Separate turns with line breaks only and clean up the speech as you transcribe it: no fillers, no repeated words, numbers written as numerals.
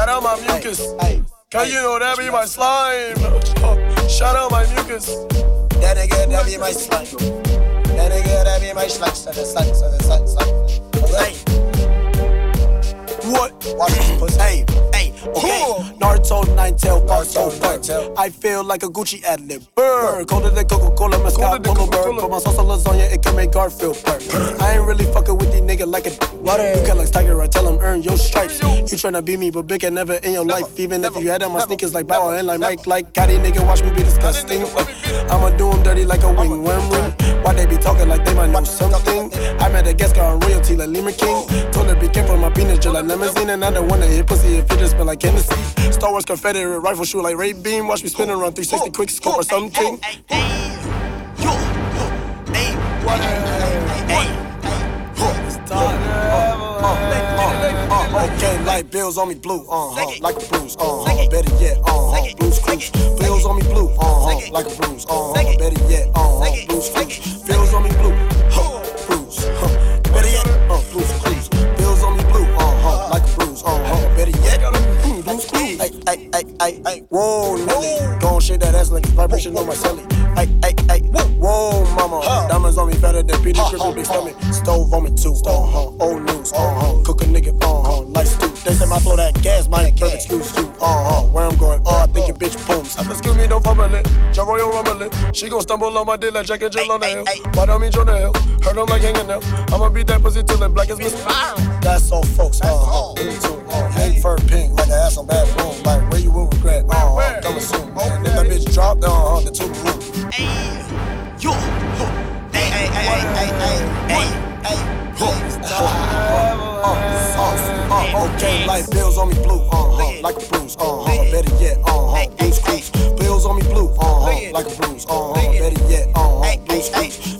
Shout out my mucus. Cause you know that be my slime. Shout out my mucus.
That nigga, that be my slime. That nigga, that be my slime.
What?
Watch this pussy.
Hey, okay. Naruto, Ninetale, Naruto. I feel like a Gucci ad-lib. Burr, colder than Coca-Cola, Mezcal, Polo Bird. Put my sauce on lasagna, it can make Garfield burn. I ain't really fucking with these niggas like a you can like Tiger, I tell him earn your stripes. You tryna beat me, but big and never in your life. Even if you had on my sneakers like Bow and like Mike, like Gotti, nigga, watch me be disgusting. I'ma do them dirty like a wing ring. Why they be talking like they might know something? I met a guest girl on royalty like Lima King. Told her be careful, my penis just like limousine. And I don't wanna hit pussy if it just smell like Hennessy. Star Wars Confederate rifle shoot like Ray Beam. Watch me spin around 360 quick scope or something. Okay, like bills on me blue, like a bruise, better yet, blues cruise. Bills on me blue, like a bruise, better yet, blues cruise. Bills on me blue, bruise, better yet, blues cruise. Bills on me blue, like a bruise, better yet, blues cruise. Ay, whoa, Nelly, gon' shake that ass like a vibration on my celly. Ay, whoa, mama, diamonds on me better than Peter Griffin, big stomach. Stove on me too, old news, cook a nigga, like stew. They say my flow that gas, my perfect excuse you, where I'm going, I think your bitch booms. Excuse me, don't fumble it, John Royal rumble it. She gon' stumble on my dick like Jack and Jill on the hill. Why don't me Jonah Hill? Heard him like hanging out. I'ma beat that pussy till it black as Mr. That's all folks, me too, hang fur pink like an ass on bad room. Like where you will regret, coming soon. If that bitch drop, the two room. Okay, like bills on me blue, like a bruise, better yet, blues cruise. Bills on me blue, like a bruise, better yet, blues cruise.